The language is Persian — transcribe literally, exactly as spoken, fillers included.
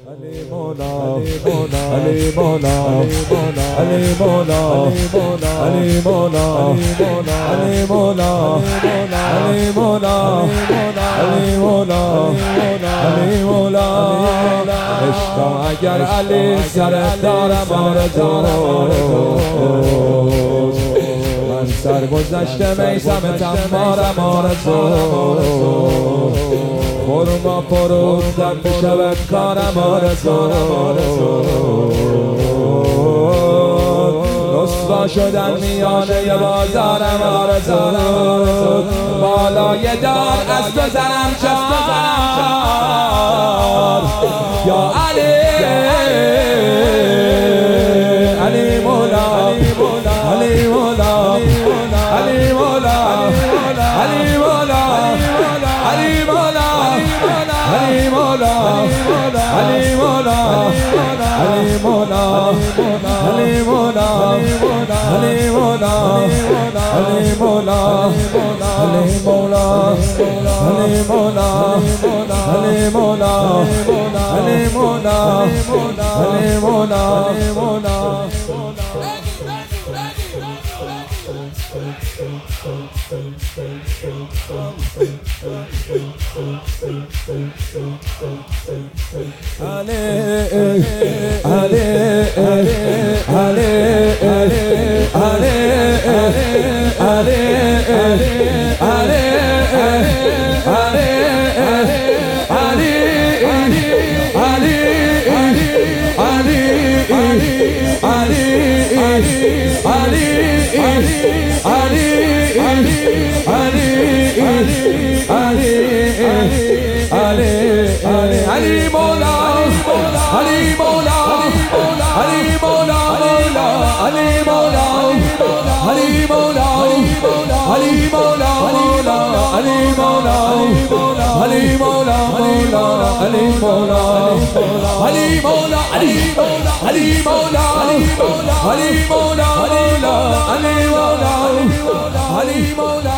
Ali Mola, Ali Mola, Ali Mola, Ali Mola, Ali Mola, Ali Mola, Ali Mola, Ali Mola. عشق اگر علی سرت دارم آرزوست، من سرگذشته میثم تمارم آرزوست، خرما فروختم بشود کارم آرزوست، رسوا شدن میانه بازارم آرزوست، بالای دار از تو زنم چار یا علی علی مولا علی مولا علی مولا علی مولا علی مولا علی مولا علی مولا علی مولا علی مولا علی مولا علی مولا علی مولا علی مولا علی مولا علی مولا علی مولا Ali Ali Ali Ali Ali Ali Mola, Ali Mola, Ali Mola, Ali Mola, Ali Mola, Ali Mola, Ali Mola, Ali Mola, Ali Mola, Ali Mola, Ali Mola, Ali Mola, Ali Mola, Ali Mola, Ali Mola, Ali Mola, Ali Mola.